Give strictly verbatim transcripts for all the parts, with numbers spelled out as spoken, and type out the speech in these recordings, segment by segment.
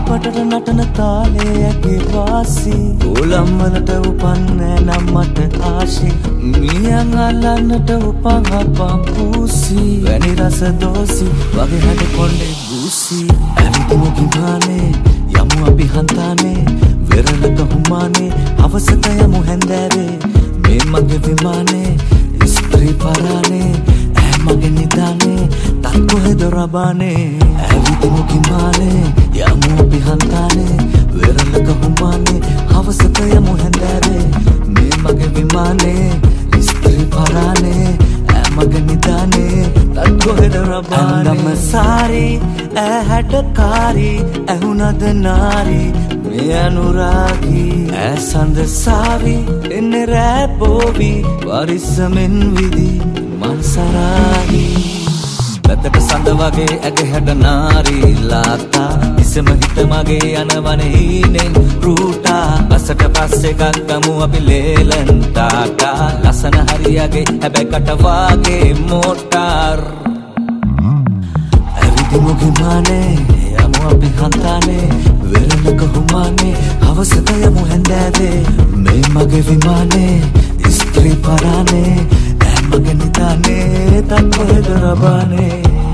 චිත්‍රපටට නටන තාලේ ඇගේ වාසි ඕලම් වලට උපන්නේ නම් මට ආශි මියන් අල්ලන්නට උපන් හපම් පූසි වැනි රස දෝසි වගේ හැඩ කොණ්ඩේ ගූසි ඇවිදිමු ගිමානේ යමු අපි හන්තානේ වෙරළක හුමානේ අවසත යමු හැන්දෑවේ මේ මගේ විමානේ ස්ත්‍රී පරානේ ඈ මගේ නිදානේ තත් කොහෙද රබානේ ඇවිදිමු ගිමානේ යමු අපි හන්තානේ වෙරළක හුමානේ අවසත යමු හැන්දෑවේ මේ මගේ විමානේ ස්ත්‍රී පරානේ ඈ මගේ නිදානේ තත් කොහෙද රබානේ අන්දම සාරි ඈ හැටකාරි ඇහුනද නාරි මේ අනුරාගී ඈ සඳ සාවි එන්නේ රෑ පොවි වරිස්සමෙන් විදි මන්සරාහි බතට සඳ වගේ ඇග හැඩ නාරි ලාතා ඉසම හිත මගේ යනවනේ හීනෙන් රූටා බසට පස්සේ ගගමු අපි ලේලන් ටාටා ලසන හරියගේ හැබැයි කට වාගේ මෝටාර් ඇවිදිමු ගිමානේ යමු අපි හන්තානේ වෙරළක හුමානේ අවසත යමු හැන්දෑවේ මේ මගේ විමානේ ස්ත්‍රී පරානේ ඈ මගේ නිදානේ තත් කොහෙද රබානේ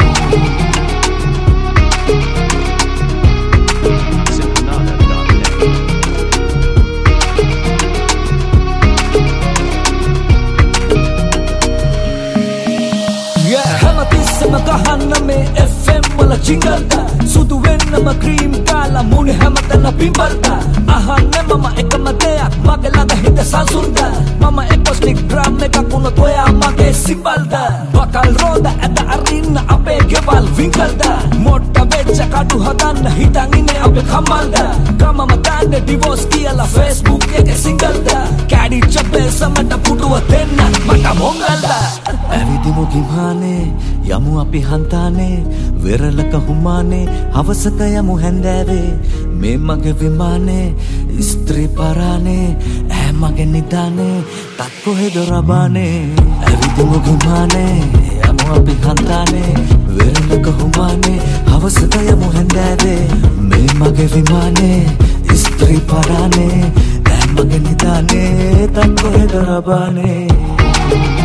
හැමතිස්සම ගහන්න මේ එෆ් එම් වල ජිංගල්ද සුදු වෙන්නම ක්‍රීම් කාලා මුණ හැමතැන පිඹල්ද අහන්නේ මම එකම දෙයක් මගේ ළඟ හිත සංසුන්ද මම එකොස්ටික් ඩ්‍රම් එකක් වුණොත් ඔයා මගේ සිම්බල්ද බකල් රෝද ඇද අරින්න අපේ ගෙවල් විංකල්ද මොට්ට වෙච්ච කඩු හදන්න හිතන් ඉන්නේ අපේ කමල්ද ගමම දාන්නේ ඩිවෝස් කියලා ෆේස්බුක් එකේ සිංගල්ද කැඩිච්ච බේසමට පුඩුව දෙන්න මට මොංගල්ද ඇවිදිමු ගිමානේ යමු අපි හන්තානේ වෙරළක හුමානේ අවසක යමු හැන්දෑවේ මේ මගේ විමානේ ස්ත්‍රී පරානේ ඈ මගේ නිදානේ තත් කොහෙද රබානේ ඇවිදිමු ගිමානේ යමු අපි හන්තානේ වෙරළක හුමානේ අවසක යමු හැන්දෑවේ මේ මගේ විමානේ ස්ත්‍රී පරානේ ඈ මගේ නිදානේ තත් කොහෙද රබානේ